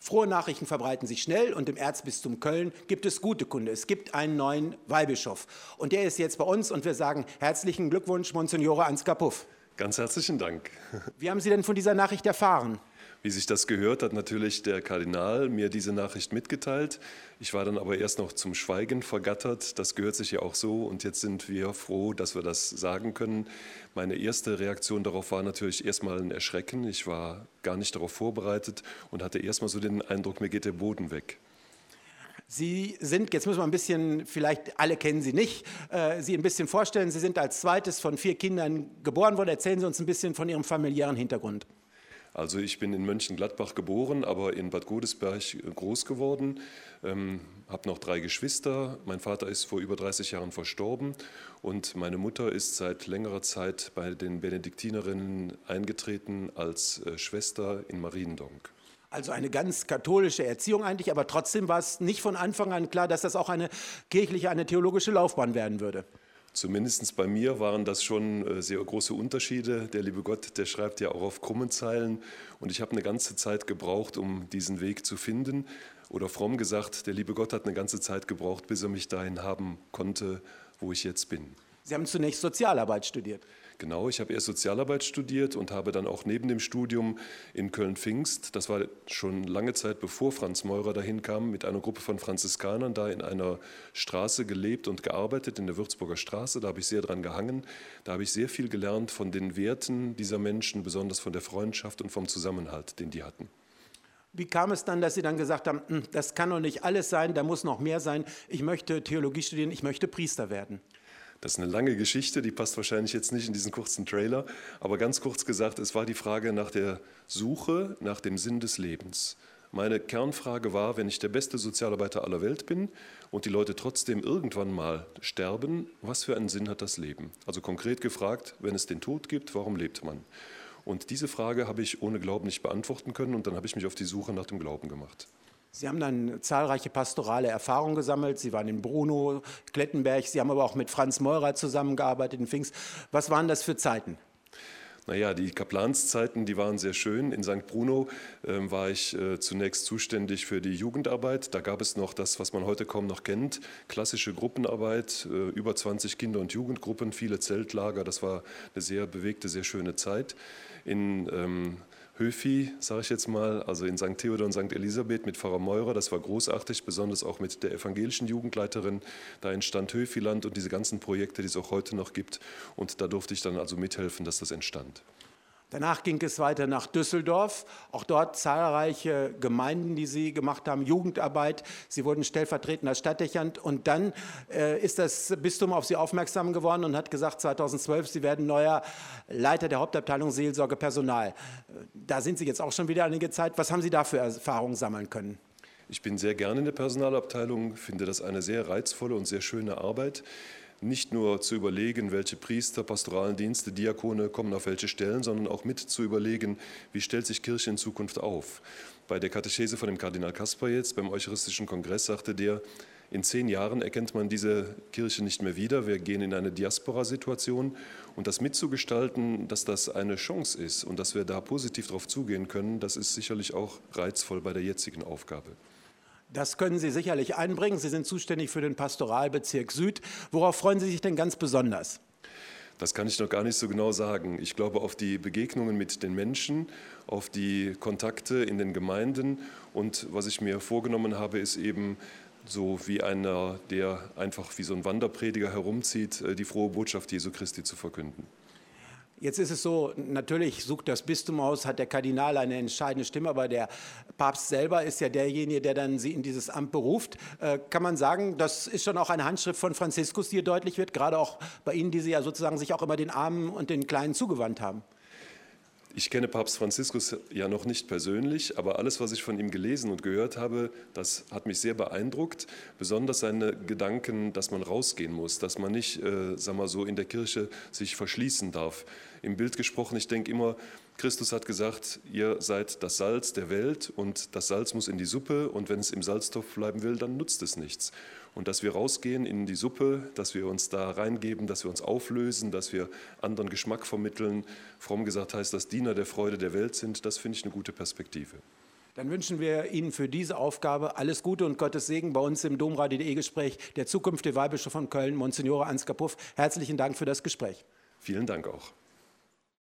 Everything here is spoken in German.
Frohe Nachrichten verbreiten sich schnell und im Erzbistum Köln gibt es gute Kunde. Es gibt einen neuen Weihbischof und der ist jetzt bei uns und wir sagen herzlichen Glückwunsch, Monsignore Ansgar Puff. Ganz herzlichen Dank. Wie haben Sie denn von dieser Nachricht erfahren? Wie sich das gehört, hat natürlich der Kardinal mir diese Nachricht mitgeteilt. Ich war dann aber erst noch zum Schweigen vergattert. Das gehört sich ja auch so. Und jetzt sind wir froh, dass wir das sagen können. Meine erste Reaktion darauf war natürlich erstmal ein Erschrecken. Ich war gar nicht darauf vorbereitet und hatte erstmal so den Eindruck, mir geht der Boden weg. Sie sind, jetzt müssen wir ein bisschen, vielleicht alle kennen Sie nicht, Sie ein bisschen vorstellen. Sie sind als zweites von 4 Kindern geboren worden. Erzählen Sie uns ein bisschen von Ihrem familiären Hintergrund. Also ich bin in Mönchengladbach geboren, aber in Bad Godesberg groß geworden, habe noch 3 Geschwister. Mein Vater ist vor über 30 Jahren verstorben und meine Mutter ist seit längerer Zeit bei den Benediktinerinnen eingetreten als Schwester in Mariendonk. Also eine ganz katholische Erziehung eigentlich, aber trotzdem war es nicht von Anfang an klar, dass das auch eine kirchliche, eine theologische Laufbahn werden würde. Zumindest bei mir waren das schon sehr große Unterschiede. Der liebe Gott, der schreibt ja auch auf krummen Zeilen. Und ich habe eine ganze Zeit gebraucht, um diesen Weg zu finden. Oder fromm gesagt, der liebe Gott hat eine ganze Zeit gebraucht, bis er mich dahin haben konnte, wo ich jetzt bin. Sie haben zunächst Sozialarbeit studiert. Genau, ich habe erst Sozialarbeit studiert und habe dann auch neben dem Studium in Köln-Pfingst, das war schon lange Zeit bevor Franz Meurer dahin kam, mit einer Gruppe von Franziskanern da in einer Straße gelebt und gearbeitet, in der Würzburger Straße. Da habe ich sehr dran gehangen. Da habe ich sehr viel gelernt von den Werten dieser Menschen, besonders von der Freundschaft und vom Zusammenhalt, den die hatten. Wie kam es dann, dass Sie dann gesagt haben, das kann doch nicht alles sein, da muss noch mehr sein, ich möchte Theologie studieren, ich möchte Priester werden? Das ist eine lange Geschichte, die passt wahrscheinlich jetzt nicht in diesen kurzen Trailer, aber ganz kurz gesagt, es war die Frage nach der Suche nach dem Sinn des Lebens. Meine Kernfrage war, wenn ich der beste Sozialarbeiter aller Welt bin und die Leute trotzdem irgendwann mal sterben, was für einen Sinn hat das Leben? Also konkret gefragt, wenn es den Tod gibt, warum lebt man? Und diese Frage habe ich ohne Glauben nicht beantworten können und dann habe ich mich auf die Suche nach dem Glauben gemacht. Sie haben dann zahlreiche pastorale Erfahrungen gesammelt. Sie waren in Bruno, Klettenberg, Sie haben aber auch mit Franz Meurer zusammengearbeitet in Pfingst. Was waren das für Zeiten? Naja, die Kaplanszeiten, die waren sehr schön. In St. Bruno war ich zunächst zuständig für die Jugendarbeit. Da gab es noch das, was man heute kaum noch kennt, klassische Gruppenarbeit, über 20 Kinder- und Jugendgruppen, viele Zeltlager. Das war eine sehr bewegte, sehr schöne Zeit. In Höfi, sage ich jetzt mal, also in St. Theodor und St. Elisabeth mit Pfarrer Meurer, das war großartig, besonders auch mit der evangelischen Jugendleiterin. Da entstand Höfiland und diese ganzen Projekte, die es auch heute noch gibt. Und da durfte ich dann also mithelfen, dass das entstand. Danach ging es weiter nach Düsseldorf, auch dort zahlreiche Gemeinden, die Sie gemacht haben, Jugendarbeit. Sie wurden stellvertretender Stadtdechant und dann ist das Bistum auf Sie aufmerksam geworden und hat gesagt, 2012, Sie werden neuer Leiter der Hauptabteilung Seelsorge Personal. Da sind Sie jetzt auch schon wieder einige Zeit. Was haben Sie da für Erfahrungen sammeln können? Ich bin sehr gerne in der Personalabteilung, finde das eine sehr reizvolle und sehr schöne Arbeit. Nicht nur zu überlegen, welche Priester, pastoralen Dienste, Diakone kommen auf welche Stellen, sondern auch mit zu überlegen, wie stellt sich Kirche in Zukunft auf. Bei der Katechese von dem Kardinal Kasper jetzt, beim Eucharistischen Kongress, sagte der, in 10 Jahren erkennt man diese Kirche nicht mehr wieder. Wir gehen in eine Diaspora-Situation und das mitzugestalten, dass das eine Chance ist und dass wir da positiv drauf zugehen können, das ist sicherlich auch reizvoll bei der jetzigen Aufgabe. Das können Sie sicherlich einbringen. Sie sind zuständig für den Pastoralbezirk Süd. Worauf freuen Sie sich denn ganz besonders? Das kann ich noch gar nicht so genau sagen. Ich glaube auf die Begegnungen mit den Menschen, auf die Kontakte in den Gemeinden und was ich mir vorgenommen habe, ist eben so wie einer, der einfach wie so ein Wanderprediger herumzieht, die frohe Botschaft Jesu Christi zu verkünden. Jetzt ist es so, natürlich sucht das Bistum aus, hat der Kardinal eine entscheidende Stimme, aber der Papst selber ist ja derjenige, der dann Sie in dieses Amt beruft. Kann man sagen, das ist schon auch eine Handschrift von Franziskus, die hier deutlich wird, gerade auch bei Ihnen, die Sie ja sozusagen sich auch immer den Armen und den Kleinen zugewandt haben? Ich kenne Papst Franziskus ja noch nicht persönlich, aber alles, was ich von ihm gelesen und gehört habe, das hat mich sehr beeindruckt. Besonders seine Gedanken, dass man rausgehen muss, dass man nicht, sagen wir so, in der Kirche sich verschließen darf. Im Bild gesprochen, ich denke immer, Christus hat gesagt, ihr seid das Salz der Welt und das Salz muss in die Suppe und wenn es im Salztopf bleiben will, dann nutzt es nichts. Und dass wir rausgehen in die Suppe, dass wir uns da reingeben, dass wir uns auflösen, dass wir anderen Geschmack vermitteln, fromm gesagt heißt das, Diener der Freude der Welt sind, das finde ich eine gute Perspektive. Dann wünschen wir Ihnen für diese Aufgabe alles Gute und Gottes Segen bei uns im Domradio.de-Gespräch. Der zukünftige Weihbischof von Köln, Monsignore Ansgar Puff, herzlichen Dank für das Gespräch. Vielen Dank auch.